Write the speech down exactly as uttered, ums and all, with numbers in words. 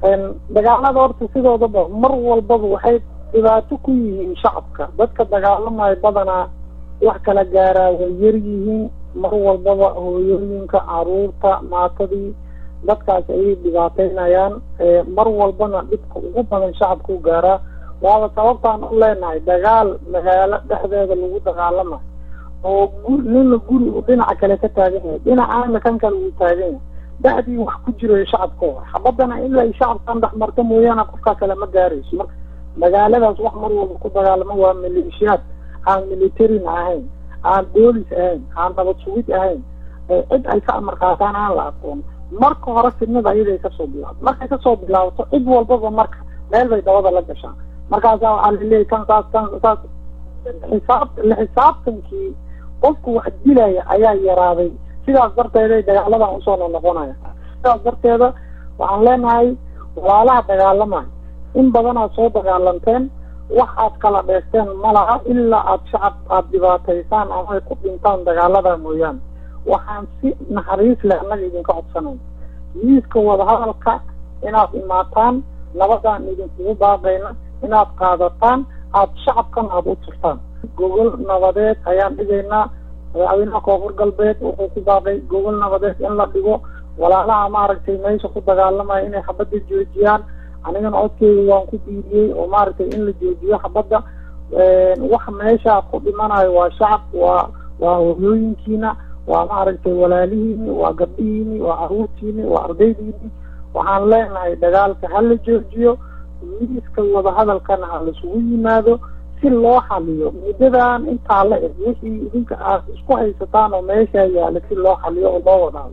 dagaalada horta sidoodaba mar walbaba waxay dhibaato ku yihiin shacabka dadka dagaalamaya badanaa wax kala gaaraa way yar yihiin mar walbaba hooyooyinka caruurta maatadii dadkaas ayay dhibaateynayaan mar walbana dhibka ugu badan shacabka u gaaraa waaba sababtaan u leenahay dagaal magaalo dhexdeeda lagu dagaalama oo nina guri dhinaca kale ka taagan yahay dhinacaana kan kale uu taagan yahay dacdii wax ku jiro shacabkooda xabadana ilaa shacabkan dhex marta mooyaane qofka kale ma gaarayso marka magaaladaas wax mar walba ku dagaalamo waa maleeshiyaad aan militarin ahayn aan boolis ahayn aan nabad sugid ahayn cid ay ka amar qaataan aan la aqoon marka hore fidnada ayaday kasoo bilaabato markay kasoo bilaabato cid walbaba marka meel bay dabada la gashaan markaasaa waxaa laleeyahy kan saas kan saas xisaab xisaabtankii qofku wax dilaya ayaa yaraaday sidaas darteeday dagaaladan usoo noqonaya sidaas darteeda waxaan leenahay walaalaha dagaalamaya in badan aad soo dagaalanteen wax aad kala dheesteen malaha ilaa aad shacab aad dhibaataysaan ama ay ku dhintaan dagaalada mooyaane waxaan si naxariis leh annaga idinka codsanay miiska wadahadalka inaad imaataan nabadaan idinkugu baaqayna inaad qaadataan aad shacabkan aad u turtaan gogol nabadeed ayaan dhigaynaa madaxweynaha koonfur galbeed wuxuu ku baaqay gogol nabadeed in la dhigo walaalaha maaragtay meesha ku dagaalamaya inay xabadda joojiyaan anigana codkeyga waan ku diidiyey oo maaragtay in la joojiyo xabadda wax meesha ku dhimanayo waa shacab waa waa hooyooyinkiina waa maaragtay walaalihiini waa gabdhihiini waa caruurtiini waa ardaydiini waxaan leenahay dagaalka ha la joojiyo miiska wadahadalkana ha laisugu yimaado si loo xaliyo muddadan intaa la eg wixii idinka aad isku haysataan oo meesha yaala si loo xaliyo oo loo wadaado